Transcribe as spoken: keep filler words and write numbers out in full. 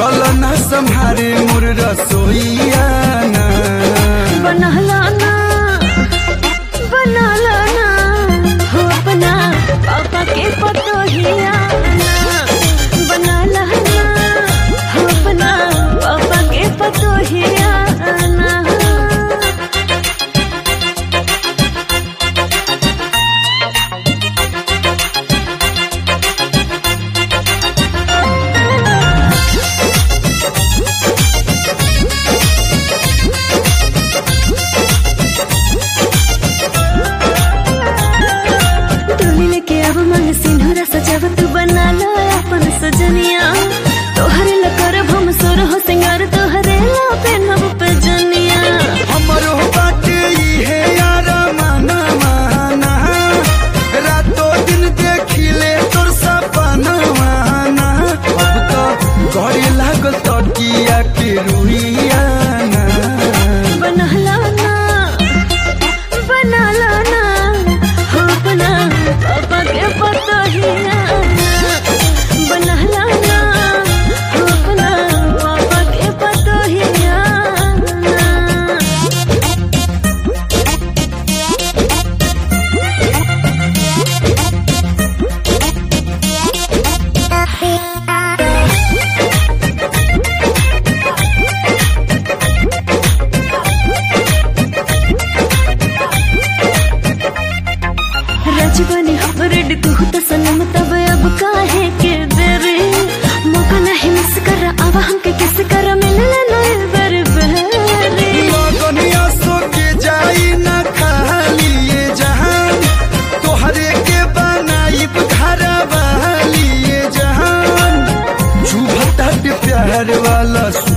चलो ना संभारे मोर रसोईया ना बनहला ना बनला ना हो अपना पापा के पतोहिया ना बनला ना हो अपना पापा के पतोहिया ना। सिंधुरा सजाव तू बना ला अपन सजनिया तोहरे ला करब हम सोरह सिंगार तोहरे ला पहनब पैजनिया। हमरो बाटे इहे यारा माना माना रातों दिन देखिले तोर सपना माना अब तो घरे लागल तकिया के रुइया ना बनहला ना बनला ना हो अपना पापा के पतोहिया ना बनहला ना हो अपना पापा के पतोहिया ना। राजवानी रेड तू तो सनम तब अब काहे के देरी मौका नहीं मिस कर अब हमके किस कर मिलले नए बर बहरी लगनिया सो के जाई ना खाली ये जहान तोहरे के बनाइब घर वाली ये जहान झूठा प्यार वाला